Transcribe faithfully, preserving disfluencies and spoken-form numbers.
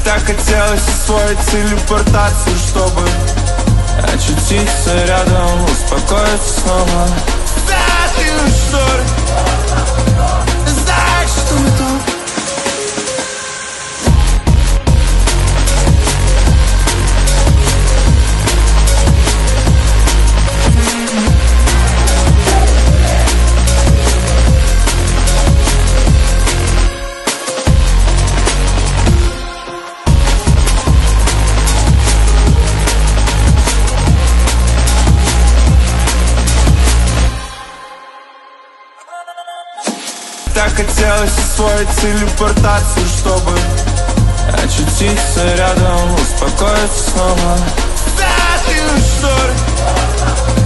Так хотелось освоить телепортацию, чтобы очутиться рядом, успокоиться снова. Знаешь, что ли? Знаешь, что не то? Так хотелось освоить телепортацию, чтобы очутиться рядом, успокоиться снова. Знаешь, что ли?